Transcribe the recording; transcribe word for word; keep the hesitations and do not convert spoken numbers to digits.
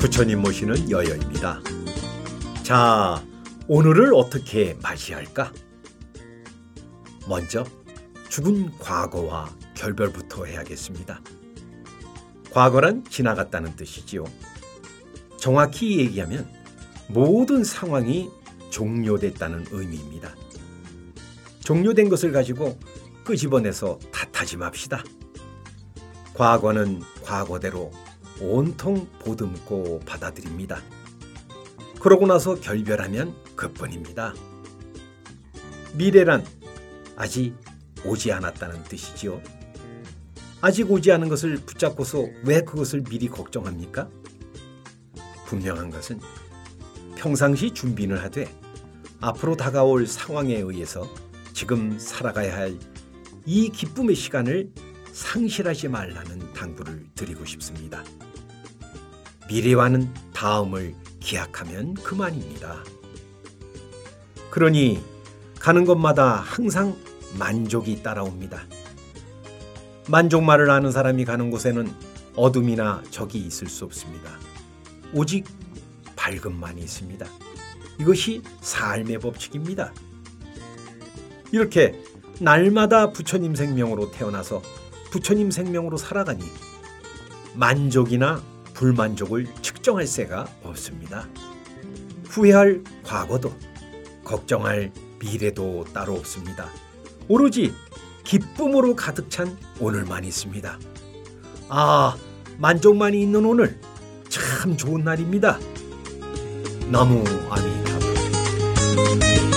부처님 모시는 여여입니다. 자, 오늘을 어떻게 맞이할까? 먼저 죽은 과거와 결별부터 해야겠습니다. 과거란 지나갔다는 뜻이지요. 정확히 얘기하면 모든 상황이 종료됐다는 의미입니다. 종료된 것을 가지고 끄집어내서 탓하지 맙시다. 과거는 과거대로 온통 보듬고 받아들입니다. 그러고 나서 결별하면 그뿐입니다. 미래란 아직 오지 않았다는 뜻이지요. 아직 오지 않은 것을 붙잡고서 왜 그것을 미리 걱정합니까? 분명한 것은 평상시 준비를 하되 앞으로 다가올 상황에 의해서 지금 살아가야 할 이 기쁨의 시간을 상실하지 말라는 당부를 드리고 싶습니다. 미래와는 다음을 기약하면 그만입니다. 그러니 가는 곳마다 항상 만족이 따라옵니다. 만족말을 아는 사람이 가는 곳에는 어둠이나 적이 있을 수 없습니다. 오직 밝음만이 있습니다. 이것이 삶의 법칙입니다. 이렇게 날마다 부처님 생명으로 태어나서 부처님 생명으로 살아가니 만족이나 불만족을 측정할 새가 없습니다. 후회할 과거도 걱정할 미래도 따로 없습니다. 오로지 기쁨으로 가득 찬 오늘만 있습니다. 아, 만족만이 있는 오늘 참 좋은 날입니다. 나무 아미타불.